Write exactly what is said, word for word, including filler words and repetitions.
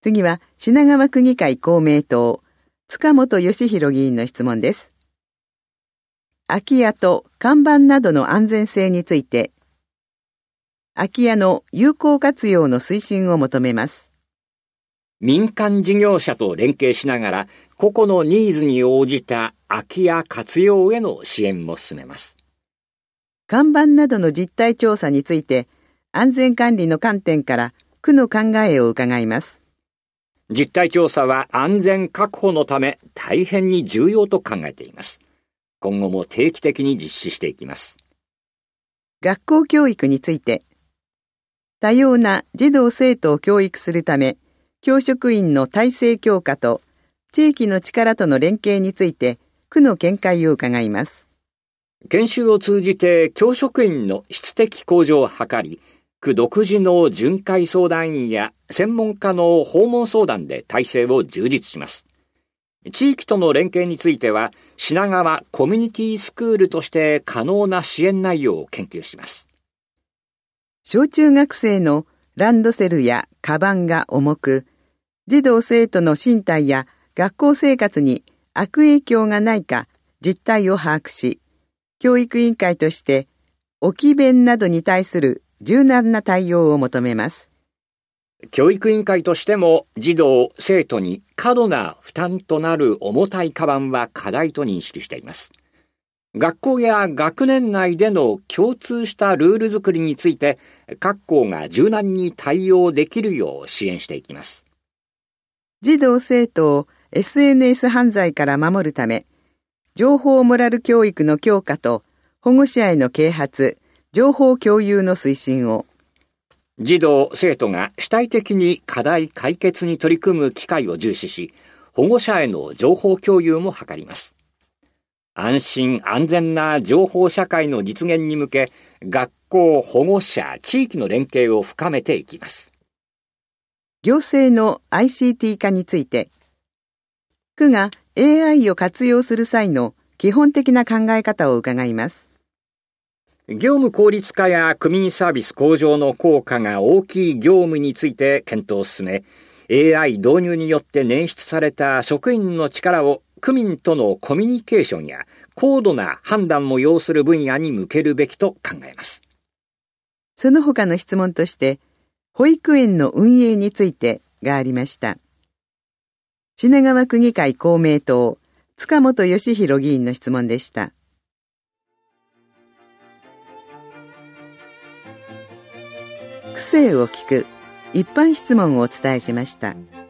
次は品川区議会公明党、塚本義弘議員の質問です。空き家と看板などの安全性について、空き家の有効活用の推進を求めます。 民間事業者と連携しながら、個々のニーズに応じた空き家活用への支援も進めます。 看板などの実態調査について、安全管理の観点から区の考えを伺います。 実態調査は安全確保のため大変に重要と考えています。今後も定期的に実施していきます。 学校教育について、多様な児童生徒を教育するため、教職員の体制強化と地域の力との連携について区の見解を伺います。 研修を通じて教職員の質的向上を図り、区独自の巡回相談員や専門家の訪問相談で体制を充実します。地域との連携については、品川コミュニティスクールとして可能な支援内容を研究します。 小中学生のランドセルやカバンが重く、児童生徒の身体や学校生活に悪影響がないか実態を把握し、教育委員会として置き弁などに対する柔軟な対応を求めます。 教育委員会としても児童生徒に過度な負担となる重たいカバンは課題と認識しています。学校や学年内での共通したルール作りについて各校が柔軟に対応できるよう支援していきます。 児童生徒を エスエヌエス 犯罪から守るため、情報モラル教育の強化と保護者への啓発、情報共有の推進を。 児童生徒が主体的に課題解決に取り組む機会を重視し、保護者への情報共有も図ります。安心安全な情報社会の実現に向け、学校、保護者、地域の連携を深めていきます。 行政の アイシーティー 化について、区が エーアイ を活用する際の基本的な考え方を伺います。 業務効率化や区民サービス向上の効果が大きい業務について検討を進め、エーアイ 導入によって捻出された職員の力を区民とのコミュニケーションや高度な判断も要する分野に向けるべきと考えます。 その他の質問として、保育園の運営についてがありました。品川区議会公明党、塚本義弘議員の質問でした。区政を聞く一般質問をお伝えしました。